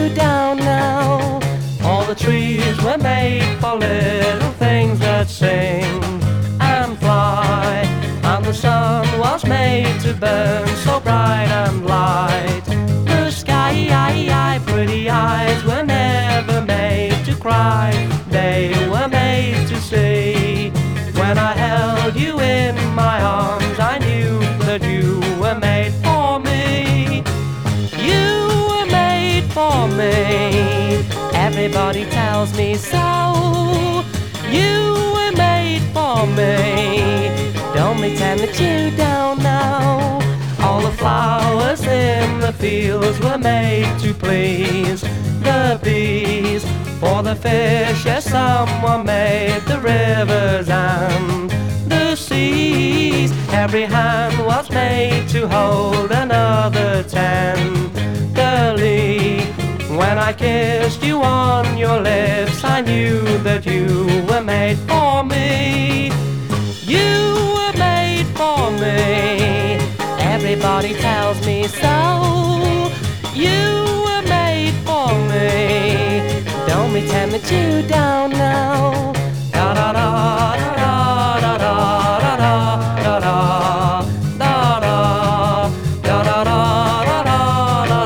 you down now. All the trees were made for little things that sing and fly, and the sun was made to burn so bright and light. The sky, pretty eyes were never made to cry, they were made to see. When I held you in my arms, I knew that you were made for me. You were made for me, everybody tells me so. You were made for me, don't pretend that you don't know. All the flowers in the fields were made to please the bees. For the fish, yes, someone made the rivers and the seas. Every hand was made to hold another tenderly. When I kissed you on your lips, I knew that you were made for me. You were made for me, everybody tells me so. You were made for me, don't pretend that you don't know. Da da da da da da da da da da da da da da da da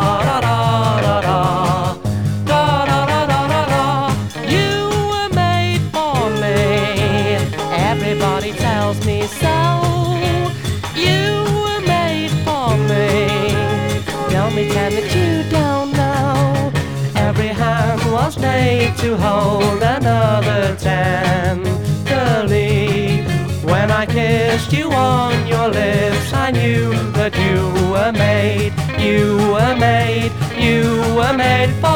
da. You were made for me, everybody tells me so. You were made for me, don't pretend that you don't know. Every hand was made to hold another tenderly. When I kissed you on your lips, I knew that you were made, you were made, you were made for